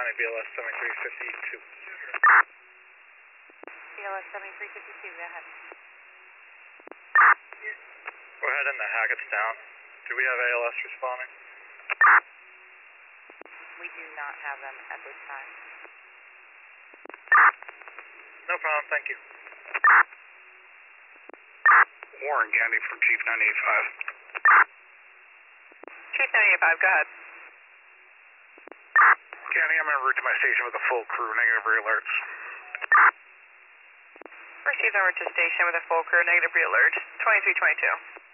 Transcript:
County, BLS 7352. BLS 7352, go ahead. We're heading to Hackettstown. Do we have ALS responding? We do not have them at this time. No problem, thank you. Warren County from Chief 985. Chief 985, go ahead. County, I'm en route to my station with a full crew, negative re-alerts. First Chief en route to station with a full crew, negative re-alert, 2322.